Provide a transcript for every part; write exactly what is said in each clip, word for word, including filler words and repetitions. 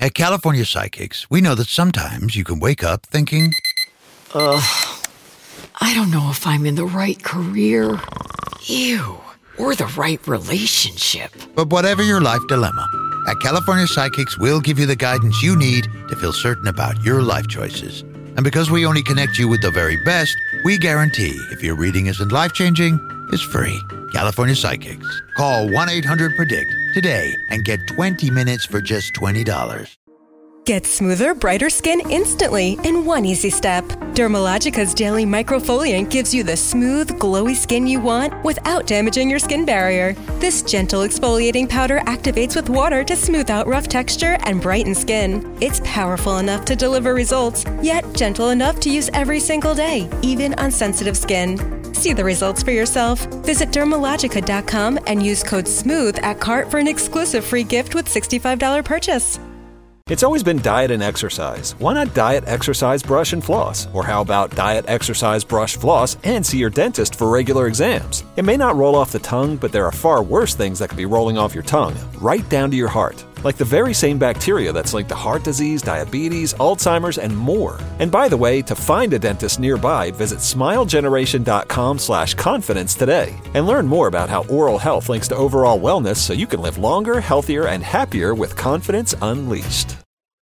At California Psychics, we know that sometimes you can wake up thinking, Ugh, I don't know if I'm in the right career. Ew. Or the right relationship. But whatever your life dilemma, at California Psychics, we'll give you the guidance you need to feel certain about your life choices. And because we only connect you with the very best, we guarantee if your reading isn't life-changing, it's free. California Psychics. Call one eight hundred predict today and get twenty minutes for just twenty dollars. Get smoother, brighter skin instantly in one easy step. Dermalogica's daily microfoliant gives you the smooth, glowy skin you want without damaging your skin barrier. This gentle exfoliating powder activates with water to smooth out rough texture and brighten skin. It's powerful enough to deliver results, yet gentle enough to use every single day, even on sensitive skin. See the results for yourself. Visit Dermalogica dot com and use code SMOOTH at cart for an exclusive free gift with sixty-five dollars purchase. It's always been diet and exercise. Why not diet, exercise, brush, and floss? Or how about diet, exercise, brush, floss, and see your dentist for regular exams? It may not roll off the tongue, but there are far worse things that could be rolling off your tongue, right down to your heart. Like the very same bacteria that's linked to heart disease, diabetes, Alzheimer's, and more. And by the way, to find a dentist nearby, visit smilegeneration.com slash confidence today. And learn more about how oral health links to overall wellness so you can live longer, healthier, and happier with confidence unleashed.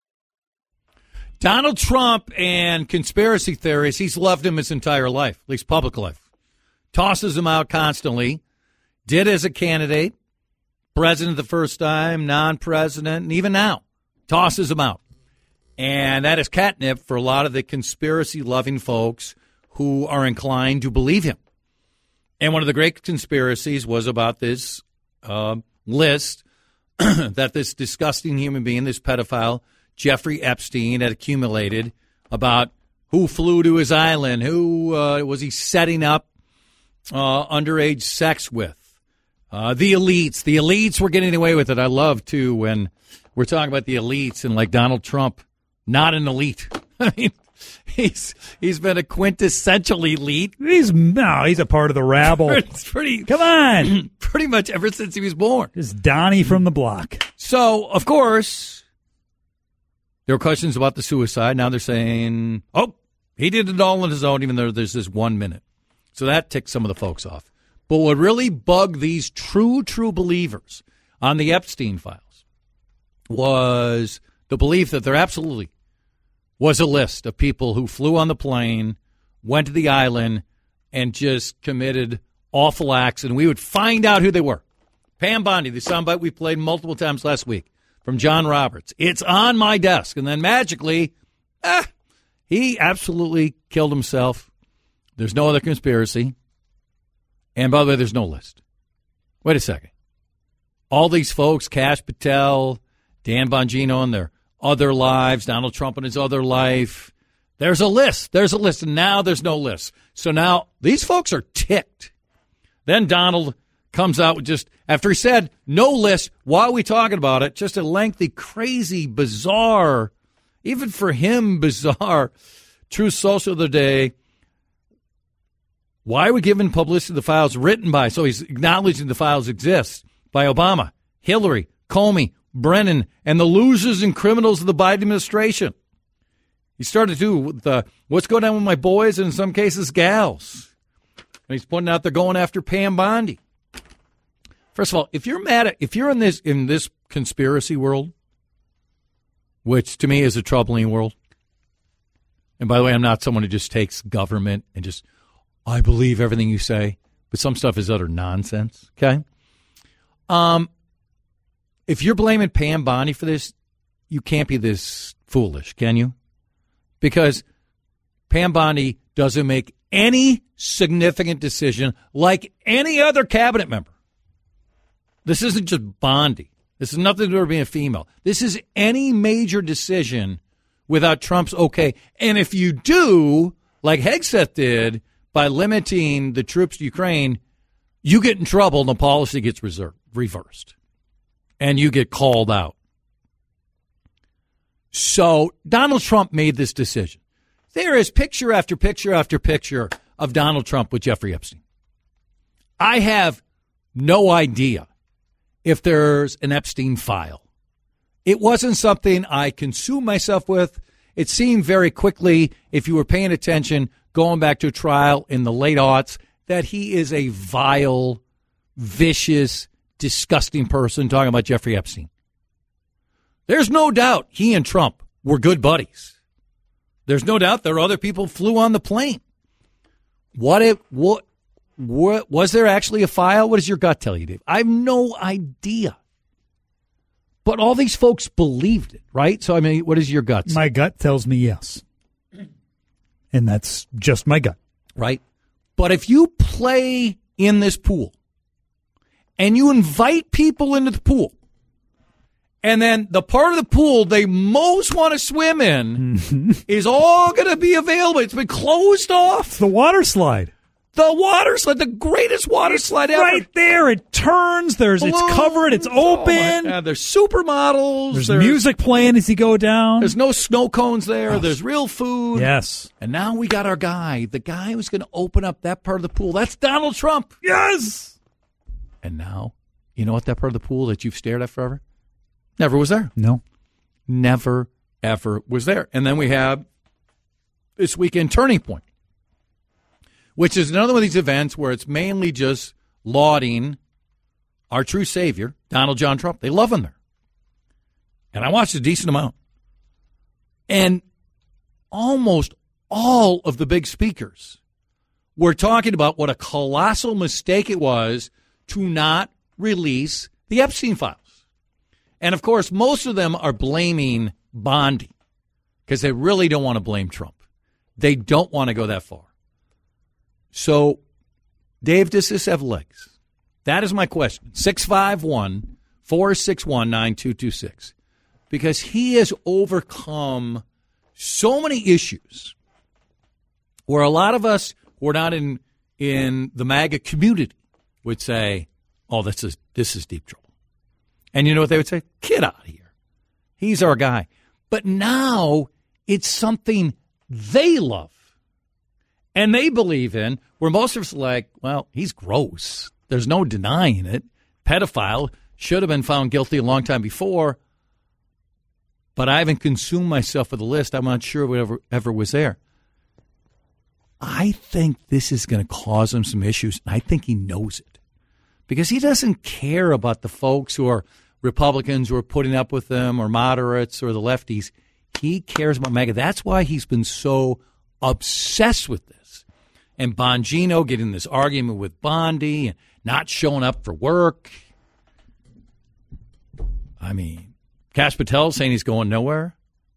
Donald Trump and conspiracy theories, he's loved him his entire life, at least public life. Tosses him out constantly. Did as a candidate, president the first time, non-president, and even now, tosses him out. And that is catnip for a lot of the conspiracy-loving folks who are inclined to believe him. And one of the great conspiracies was about this uh, list that this disgusting human being, this pedophile, Jeffrey Epstein, had accumulated about who flew to his island, who uh, was he setting up uh, underage sex with. Uh, the elites. The elites were getting away with it. I love, too, when we're talking about the elites and like Donald Trump, not an elite. I mean, he's he's been a quintessential elite. He's no, he's a part of the rabble. It's pretty. Come on. Pretty much ever since he was born. It's Donnie from the block. So, of course, there were questions about the suicide. Now they're saying, oh, he did it all on his own, even though there's this one minute. So that ticked some of the folks off. But what really bugged these true, true believers on the Epstein files was the belief that there absolutely was a list of people who flew on the plane, went to the island, and just committed awful acts, and we would find out who they were. Pam Bondi, the soundbite we played multiple times last week from John Roberts. It's on my desk. And then magically, ah, he absolutely killed himself. There's no other conspiracy. And by the way, there's no list. Wait a second. All these folks, Kash Patel, Dan Bongino and their other lives, Donald Trump and his other life, there's a list. There's a list. And now there's no list. So now these folks are ticked. Then Donald comes out with just, after he said no list, why are we talking about it? Just a lengthy, crazy, bizarre, even for him, bizarre, Truth Social the other day. Why are we giving publicity to the files written by, so he's acknowledging the files exist, by Obama, Hillary, Comey, Brennan, and the losers and criminals of the Biden administration. He started to with uh, what's going on with my boys and in some cases gals. And he's pointing out they're going after Pam Bondi. First of all, if you're mad at, if you're in this in this conspiracy world, which to me is a troubling world, and by the way, I'm not someone who just takes government and just, I believe everything you say, but some stuff is utter nonsense, okay? Um, if you're blaming Pam Bondi for this, you can't be this foolish, can you? Because Pam Bondi doesn't make any significant decision like any other cabinet member. This isn't just Bondi. This is nothing to do with being a female. This is any major decision without Trump's okay. And if you do, like Hegseth did, by limiting the troops to Ukraine, you get in trouble and the policy gets reserved, reversed. And you get called out. So Donald Trump made this decision. There is picture after picture after picture of Donald Trump with Jeffrey Epstein. I have no idea if there's an Epstein file. It wasn't something I consumed myself with. It seemed very quickly, if you were paying attention, going back to a trial in the late aughts, that he is a vile, vicious, disgusting person, talking about Jeffrey Epstein. There's no doubt he and Trump were good buddies. There's no doubt there were other people who flew on the plane. What it what, what was there actually a file? What does your gut tell you, Dave? I have no idea. But all these folks believed it, right? So, I mean, what is your gut say? My gut tells me yes. And that's just my gut. Right? But if you play in this pool and you invite people into the pool, and then the part of the pool they most want to swim in is all going to be available. It's been closed off. It's the water slide. The water slide, the greatest water It's slide ever. right there. It turns. There's It's covered. It's open. Oh my God, there's supermodels. There's, there's music playing as you go down. There's no snow cones there. Oh. There's real food. Yes. And now we got our guy, the guy who's going to open up that part of the pool. That's Donald Trump. Yes. And now, you know what that part of the pool that you've stared at forever? Never was there. No. Never, ever was there. And then we have this weekend Turning Point, which is another one of these events where it's mainly just lauding our true savior, Donald John Trump. They love him there. And I watched a decent amount. And almost all of the big speakers were talking about what a colossal mistake it was to not release the Epstein files. And, of course, most of them are blaming Bondi because they really don't want to blame Trump. They don't want to go that far. So, Dave, does this have legs? That is my question. six five one, four six one, nine two two six. Because he has overcome so many issues where a lot of us who are not in, in the MAGA community would say, oh, this is this is deep trouble. And you know what they would say? Get out of here. He's our guy. But now it's something they love and they believe in, where most of us are like, well, he's gross. There's no denying it. Pedophile, should have been found guilty a long time before. But I haven't consumed myself with the list. I'm not sure whatever ever was there. I think this is going to cause him some issues. And I think he knows it. Because he doesn't care about the folks who are Republicans who are putting up with them or moderates or the lefties. He cares about MAGA. That's why he's been so obsessed with this. And Bongino getting this argument with Bondi and not showing up for work. I mean, Kash Patel saying he's going nowhere.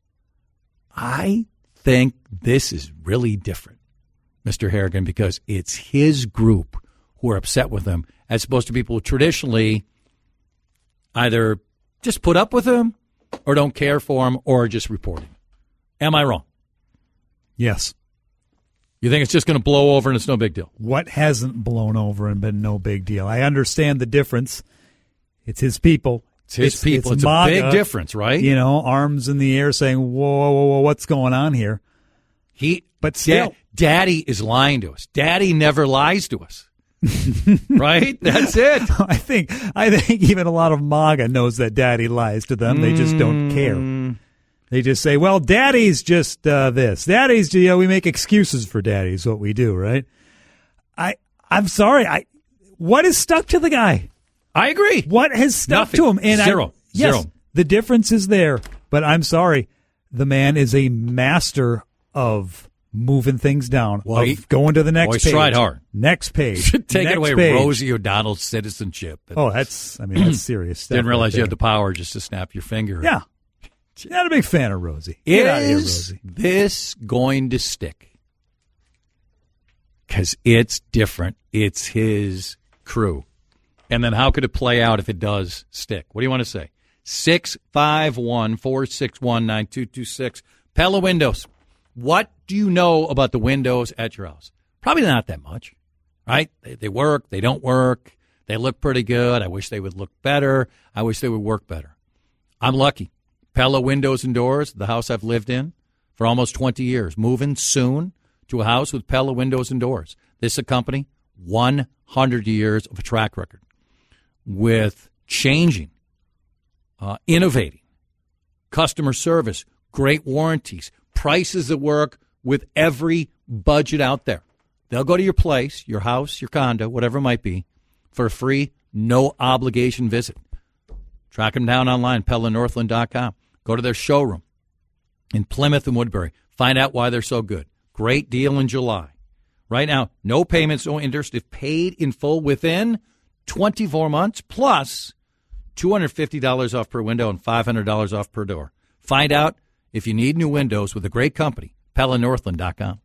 I think this is really different, Mister Harrigan, because it's his group who are upset with him, as opposed to people who traditionally either just put up with him or don't care for him or are just reporting. Am I wrong? Yes. You think it's just going to blow over and it's no big deal? What hasn't blown over and been no big deal? I understand the difference. It's his people. It's his it's, people. It's, it's a MAGA, big difference, right? You know, arms in the air saying, whoa, whoa, whoa, what's going on here? He, But still. Da- Daddy is lying to us. Daddy never lies to us. Right? That's it. I think I think even a lot of MAGA knows that Daddy lies to them. They just don't care. They just say, well, Daddy's just uh, this. Daddy's, you know, we make excuses for Daddy is what we do, right? I, I'm sorry. I What is stuck to the guy? I agree. What has stuck Nothing. to him? And Zero. I, yes, Zero. The difference is there, but I'm sorry. The man is a master of moving things down, well, of he, going to the next well, page. He's tried hard. Next page. Take next it away, page. Rosie O'Donnell's citizenship. Oh, that's, I mean, that's serious stuff. Didn't realize right you had the power just to snap your finger. Yeah. Not a big fan of Rosie. Get Is out of here, Rosie. this going to stick? Because it's different. It's his crew. And then how could it play out if it does stick? What do you want to say? six five one, four six one, nine two two six. Pella Windows. What do you know about the windows at your house? Probably not that much, right? They, they work. They don't work. They look pretty good. I wish they would look better. I wish they would work better. I'm lucky. Pella Windows and Doors, the house I've lived in for almost twenty years. Moving soon to a house with Pella Windows and Doors. This is a company, one hundred years of a track record with changing, uh, innovating, customer service, great warranties, prices that work with every budget out there. They'll go to your place, your house, your condo, whatever it might be, for a free, no-obligation visit. Track them down online, pella northland dot com. Go to their showroom in Plymouth and Woodbury. Find out why they're so good. Great deal in July. Right now, no payments, no interest, if paid in full within twenty-four months, plus two hundred fifty dollars off per window and five hundred dollars off per door. Find out if you need new windows with a great company, pella northland dot com.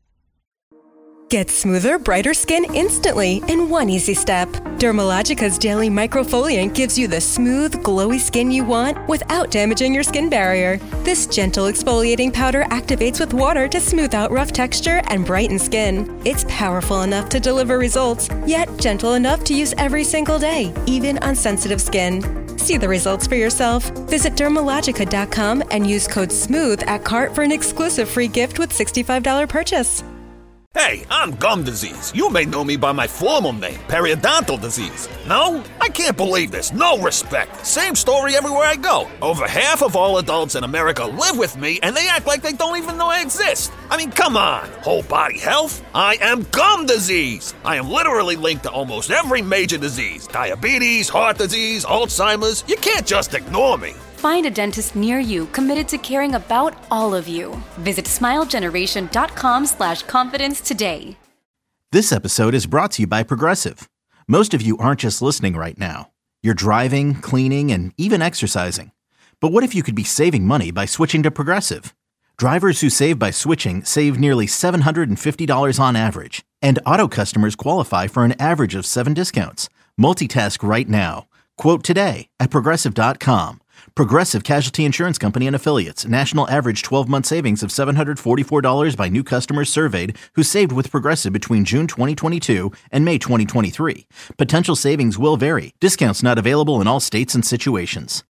Get smoother, brighter skin instantly in one easy step. Dermalogica's Daily Microfoliant gives you the smooth, glowy skin you want without damaging your skin barrier. This gentle exfoliating powder activates with water to smooth out rough texture and brighten skin. It's powerful enough to deliver results, yet gentle enough to use every single day, even on sensitive skin. See the results for yourself. Visit dermalogica dot com and use code SMOOTH at cart for an exclusive free gift with sixty-five dollars purchase. Hey, I'm gum disease. You may know me by my formal name, periodontal disease. No? I can't believe this. No respect. Same story everywhere I go. Over half of all adults in America live with me, and they act like they don't even know I exist. I mean, come on. Whole body health? I am gum disease. I am literally linked to almost every major disease. Diabetes, heart disease, Alzheimer's. You can't just ignore me. Find a dentist near you committed to caring about all of you. Visit smilegeneration.com slash confidence today. This episode is brought to you by Progressive. Most of you aren't just listening right now. You're driving, cleaning, and even exercising. But what if you could be saving money by switching to Progressive? Drivers who save by switching save nearly seven hundred fifty dollars on average. And auto customers qualify for an average of seven discounts. Multitask right now. Quote today at progressive dot com. Progressive Casualty Insurance Company and Affiliates. National average twelve-month savings of seven hundred forty-four dollars by new customers surveyed who saved with Progressive between June twenty twenty-two and May twenty twenty-three. Potential savings will vary. Discounts not available in all states and situations.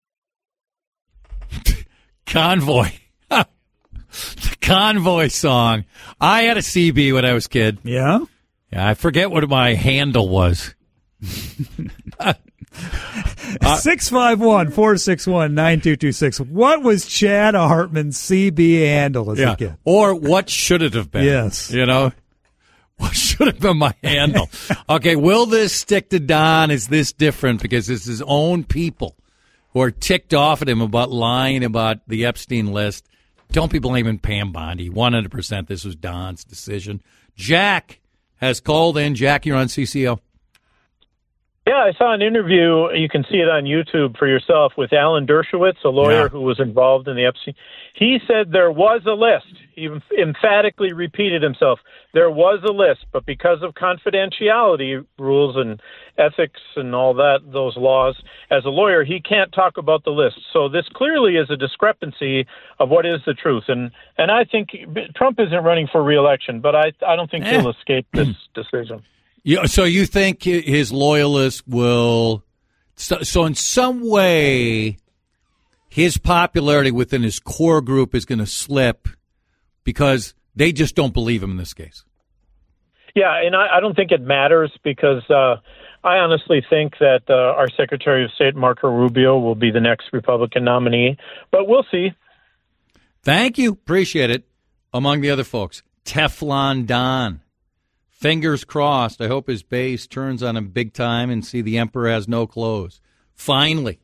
Convoy. The Convoy song. I had a C B when I was a kid. Yeah? Yeah, I forget what my handle was. six five one, four six one, nine two two six. What was Chad Hartman's C B handle as yeah. a kid? Or what should it have been? Yes. You know? What should have been my handle? Okay, will this stick to Don? Is this different? Because it's his own people who are ticked off at him about lying about the Epstein list. Don't be blaming Pam Bondi. one hundred percent this was Don's decision. Jack has called in. Jack, you're on C C O. Yeah, I saw an interview, you can see it on YouTube for yourself, with Alan Dershowitz, a lawyer Yeah. who was involved in the Epstein. He said there was a list. He emphatically repeated himself. There was a list, but because of confidentiality rules and ethics and all that, those laws, as a lawyer, he can't talk about the list. So this clearly is a discrepancy of what is the truth. And and I think Trump isn't running for re-election, but I, I don't think Eh. he'll escape this decision. You, so you think his loyalists will so, so in some way his popularity within his core group is going to slip because they just don't believe him in this case? Yeah, and I, I don't think it matters because uh, I honestly think that uh, our Secretary of State, Marco Rubio, will be the next Republican nominee, but we'll see. Thank you. Appreciate it. Among the other folks, Teflon Don. Fingers crossed. I hope his base turns on him big time and see the Emperor has no clothes. Finally.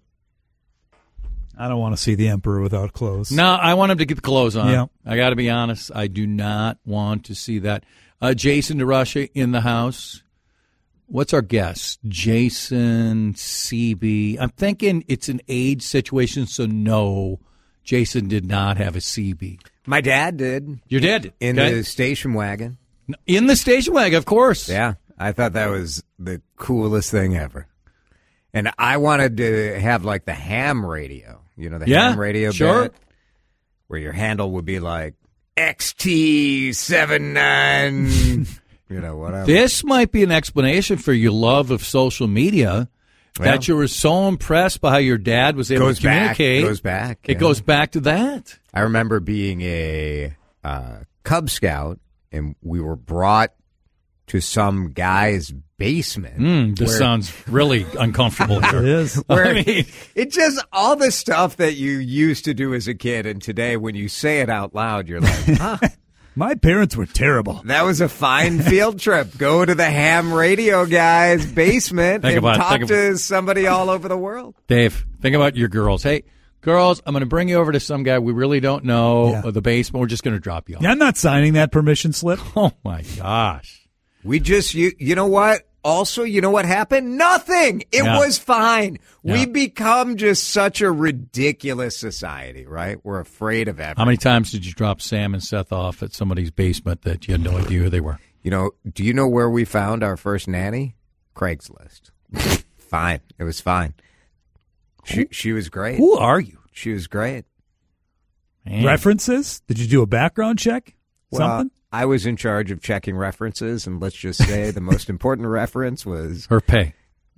I don't want to see the Emperor without clothes. No, I want him to get the clothes on. Yeah. I got to be honest. I do not want to see that. Uh, Jason DeRusha in the house. What's our guess? Jason C B. I'm thinking it's an age situation, so no, Jason did not have a C B. My dad did. Your dad did? In Okay. the station wagon. In the station wagon, of course. Yeah. I thought that was the coolest thing ever. And I wanted to have like the ham radio. You know, the Yeah, ham radio sure. bit, where your handle would be like X T seventy-nine, you know, whatever. This might be an explanation for your love of social media, Well, that you were so impressed by how your dad was able goes to communicate. back. Goes back. It yeah. goes back to that. I remember being a uh, Cub Scout, and we were brought to some guy's basement. Mm, this where- sounds really uncomfortable here. It is. Where I mean, it just all the stuff that you used to do as a kid, and today when you say it out loud, you're like, huh. My parents were terrible. That was a fine field trip. Go to the ham radio guy's basement Think and about it. talk Think to somebody all over the world. Dave, think about your girls. Hey, girls, I'm going to bring you over to some guy we really don't know, Yeah. or the basement. We're just going to drop you off. Yeah, I'm not signing that permission slip. Oh, my gosh. We just, you, you know what? Also, you know what happened? Nothing. It Yeah. was fine. Yeah. We become just such a ridiculous society, right? We're afraid of everything. How many times did you drop Sam and Seth off at somebody's basement that you had no idea who they were? You know, do you know where we found our first nanny? Craigslist. Fine. It was fine. She, she was great. Who are you? She was great. Man. References? Did you do a background check? Well, Something? I was in charge of checking references, and let's just say the most important reference was Her pay.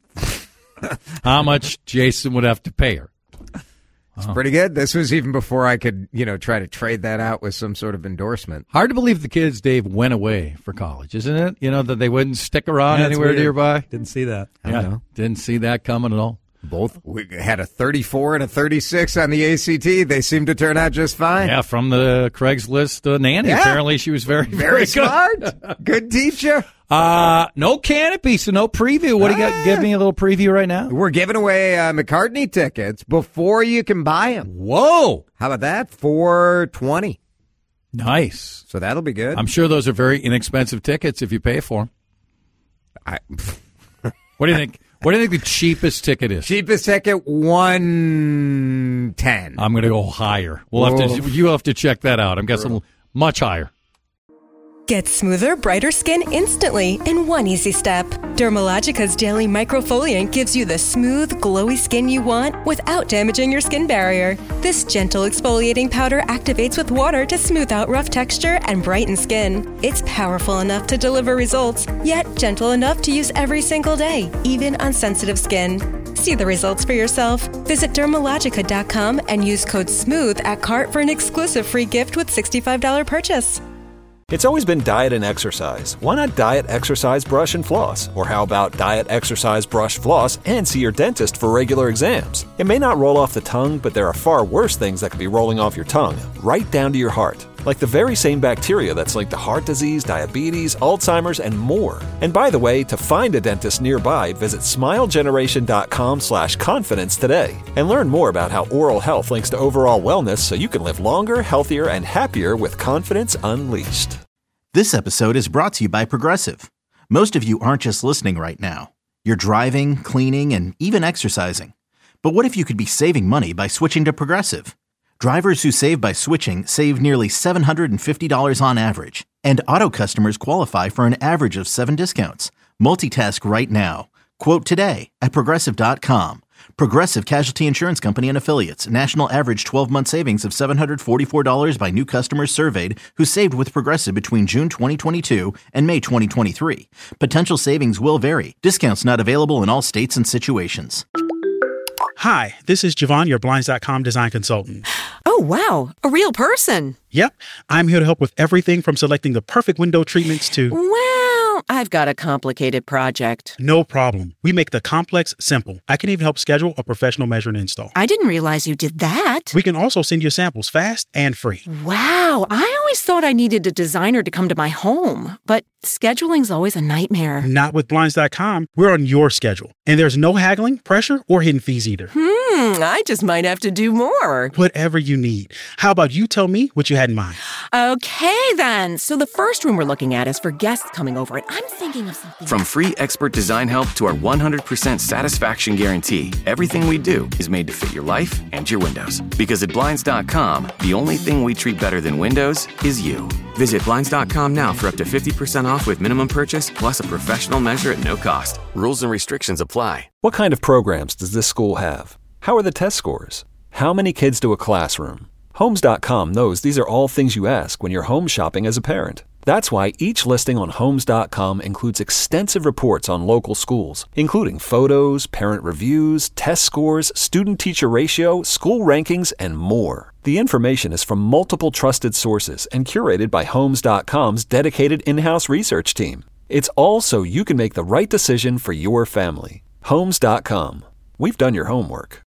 How much Jason would have to pay her. it's pretty good. This was even before I could, you know, try to trade that out with some sort of endorsement. Hard to believe the kids, Dave, went away for college, isn't it? You know, that they wouldn't stick around Yeah, it's anywhere weird. nearby. Didn't see that. I don't know. Didn't see that coming at all. Both we had a thirty-four and a thirty-six on the A C T. They seemed to turn out just fine. Yeah, from the Craigslist uh, nanny. Yeah. Apparently, she was very, very, Very good. smart. Good teacher. Uh, no canopy, so no preview. What do you got? Give me a little preview right now. We're giving away uh, McCartney tickets before you can buy them. Whoa, How about that? four twenty. nice. So that'll be good. I'm sure those are very inexpensive tickets if you pay for them. I, What do you think? What do you think the cheapest ticket is? cheapest ticket one ten. I'm going to go higher. We'll have Whoa. to. You have to check that out. I'm guessing much higher. Get smoother, brighter skin instantly in one easy step. Dermalogica's daily microfoliant gives you the smooth, glowy skin you want without damaging your skin barrier. This gentle exfoliating powder activates with water to smooth out rough texture and brighten skin. It's powerful enough to deliver results, yet gentle enough to use every single day, even on sensitive skin. See the results for yourself. Visit dermalogica dot com and use code SMOOTH at cart for an exclusive free gift with sixty-five dollars purchase. It's always been diet and exercise. Why not diet, exercise, brush, and floss? Or how about diet, exercise, brush, floss, and see your dentist for regular exams? It may not roll off the tongue, but there are far worse things that could be rolling off your tongue, right down to your heart. Like the very same bacteria that's linked to heart disease, diabetes, Alzheimer's, and more. And by the way, to find a dentist nearby, visit smilegeneration.com slash confidence today. And learn more about how oral health links to overall wellness so you can live longer, healthier, and happier with confidence unleashed. This episode is brought to you by Progressive. Most of you aren't just listening right now. You're driving, cleaning, and even exercising. But what if you could be saving money by switching to Progressive? Drivers who save by switching save nearly seven hundred fifty dollars on average. And auto customers qualify for an average of seven discounts. Multitask right now. Quote today at Progressive dot com. Progressive Casualty Insurance Company and Affiliates. National average twelve-month savings of seven hundred forty-four dollars by new customers surveyed who saved with Progressive between June twenty twenty-two and May twenty twenty-three. Potential savings will vary. Discounts not available in all states and situations. Hi, this is Javon, your Blinds dot com design consultant. Oh, wow. A real person. Yep, I'm here to help with everything from selecting the perfect window treatments to... Well, I've got a complicated project. No problem. We make the complex simple. I can even help schedule a professional measure and install. I didn't realize you did that. We can also send you samples fast and free. Wow, I always thought I needed a designer to come to my home, but scheduling's always a nightmare. Not with Blinds dot com. We're on your schedule. And there's no haggling, pressure, or hidden fees either. Hmm, I just might have to do more. Whatever you need. How about you tell me what you had in mind? Okay, then. So the first room we're looking at is for guests coming over, and I'm thinking of something... From free expert design help to our one hundred percent satisfaction guarantee, everything we do is made to fit your life and your windows. Because at Blinds dot com, the only thing we treat better than windows is you. Visit Blinds dot com now for up to fifty percent off with minimum purchase plus a professional measure at no cost. Rules and restrictions apply. What kind of programs does this school have? How are the test scores? How many kids do a classroom? Homes dot com knows these are all things you ask when you're home shopping as a parent. That's why each listing on Homes dot com includes extensive reports on local schools, including photos, parent reviews, test scores, student-teacher ratio, school rankings, and more. The information is from multiple trusted sources and curated by Homes dot com's dedicated in-house research team. It's all so you can make the right decision for your family. Homes dot com. We've done your homework.